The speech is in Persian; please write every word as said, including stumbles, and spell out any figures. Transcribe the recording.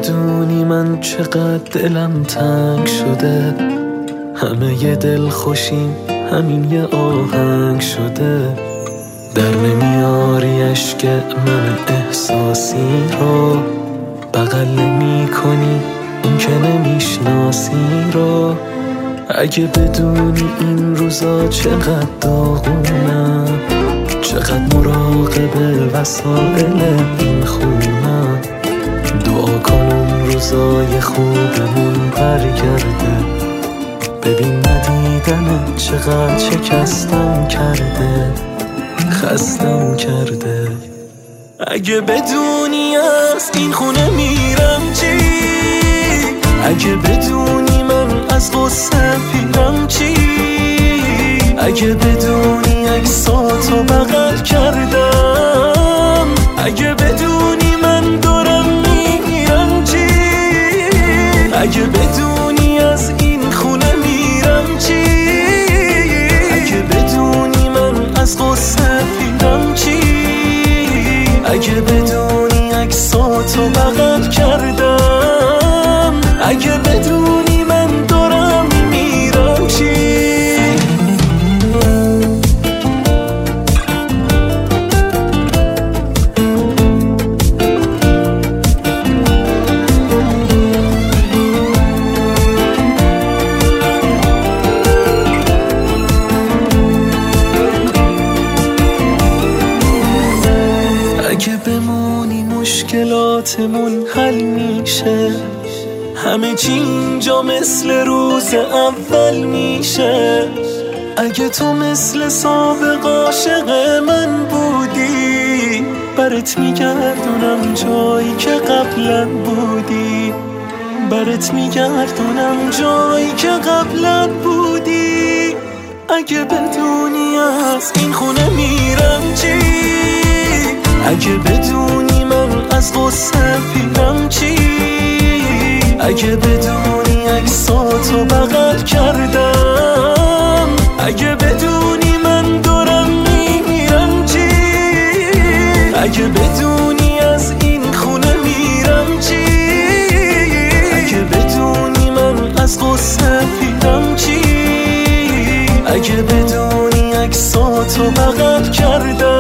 بدونی من چقدر دلم تنگ شده، همه ی دل خوشیم همین یه آهنگ شده. در نمیاری عشق من احساسی رو، بغل نمی کنی این که نمیشناسی رو. اگه بدونی این روزا چقدر داغونم، چقدر مراقب وسایل این خونم، دعا کن اون روزای خوبمون برگرده. ببین ندیدنت چقدر شکستم کرده، خستم کرده. اگه بدونی از این خونه میرم چی، اگه بدونی من از غصه پیرم چی، اگه بدونی عکساتو بغل کردم، اگه بدونی من دارم میرم چی، اگه بدونی از این خونه میرم چی، اگه بدونی من از غصه پیرم چی، اگه بدونی عکساتو بغل کردم، اگه بدونی من دارم میرم چی. اگه بمونی مشکلاتمون حل میشه، همه چی اینجا مثل روز اول میشه. اگه تو مثل سابق عاشق من بودی، برات میگردونم جایی که قبلا بودی، برات میگردونم جایی که قبلا بودی. اگه بدونی از این خونه میرم چی، اگه بدونی من از غصه پیرم چی، اگه بدونی عکساتو بغل کردم، اگه بدونی من دارم میرم چی، اگه بدونی از این خونه میرم چی، اگه بدونی من از غصه پیرم چی، اگه بدونی عکساتو بغل کردم.